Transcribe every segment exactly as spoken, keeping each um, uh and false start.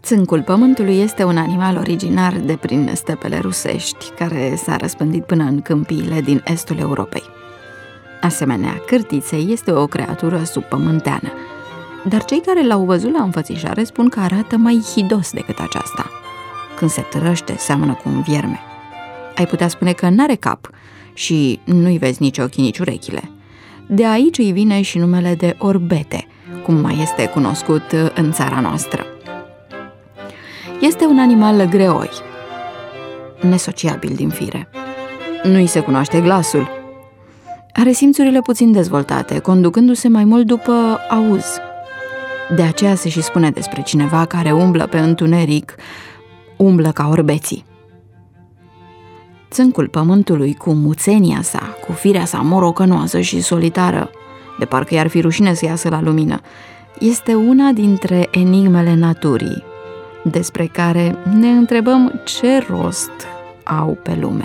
Țâncul pământului este un animal originar de prin stepele rusești, care s-a răspândit până în câmpiile din estul Europei. Asemenea, cârtiței este o creatură subpământeană, dar cei care l-au văzut la înfățișare spun că arată mai hidos decât aceasta. Când se trăște, seamănă cu un vierme. Ai putea spune că n-are cap și nu-i vezi nici ochii, nici urechile. De aici îi vine și numele de orbete, cum mai este cunoscut în țara noastră. Este un animal greoi, nesociabil din fire. Nu-i se cunoaște glasul. Are simțurile puțin dezvoltate, conducându-se mai mult după auz. De aceea se și spune despre cineva care umblă pe întuneric, umblă ca orbeții. Țâncul pământului, cu muțenia sa, cu firea sa morocănoasă și solitară, de parcă i-ar fi rușine să iasă la lumină, este una dintre enigmele naturii, despre care ne întrebăm ce rost au pe lume.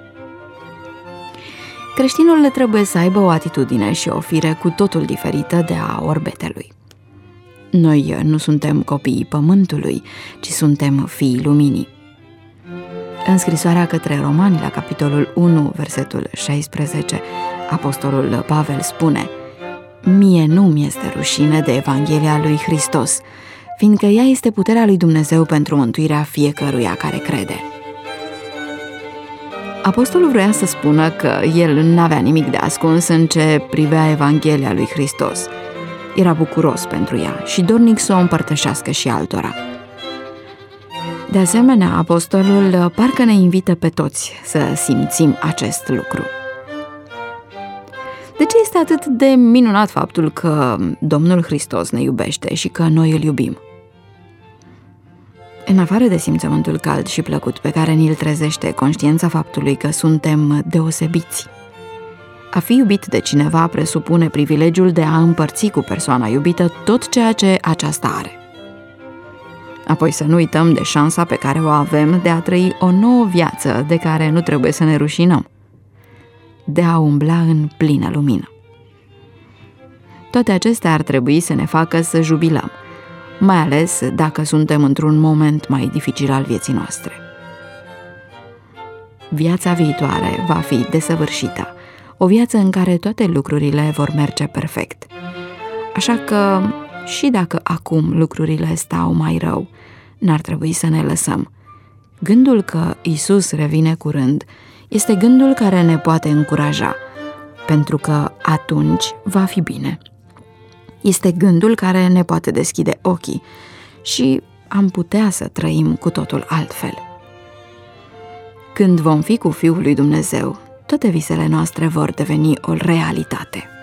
Creștinul trebuie să aibă o atitudine și o fire cu totul diferită de a orbetelui. Noi nu suntem copiii pământului, ci suntem fiii luminii. În scrisoarea către Romani, la capitolul unu, versetul șaisprezece, apostolul Pavel spune: Mie nu mi este rușine de Evanghelia lui Hristos, fiindcă ea este puterea lui Dumnezeu pentru mântuirea fiecăruia care crede. Apostolul vrea să spună că el n-avea nimic de ascuns în ce privea Evanghelia lui Hristos. Era bucuros pentru ea și dornic să o împărtășească și altora. De asemenea, apostolul parcă ne invită pe toți să simțim acest lucru. De ce este atât de minunat faptul că Domnul Hristos ne iubește și că noi îl iubim? În afară de simțământul cald și plăcut pe care ni-l trezește conștiința faptului că suntem deosebiți, a fi iubit de cineva presupune privilegiul de a împărți cu persoana iubită tot ceea ce aceasta are. Apoi să nu uităm de șansa pe care o avem de a trăi o nouă viață de care nu trebuie să ne rușinăm, de a umbla în plină lumină. Toate acestea ar trebui să ne facă să jubilăm, mai ales dacă suntem într-un moment mai dificil al vieții noastre. Viața viitoare va fi desăvârșită, o viață în care toate lucrurile vor merge perfect. Așa că, și dacă acum lucrurile stau mai rău, n-ar trebui să ne lăsăm. Gândul că Iisus revine curând este gândul care ne poate încuraja, pentru că atunci va fi bine. Este gândul care ne poate deschide ochii și am putea să trăim cu totul altfel. Când vom fi cu Fiul lui Dumnezeu, toate visele noastre vor deveni o realitate.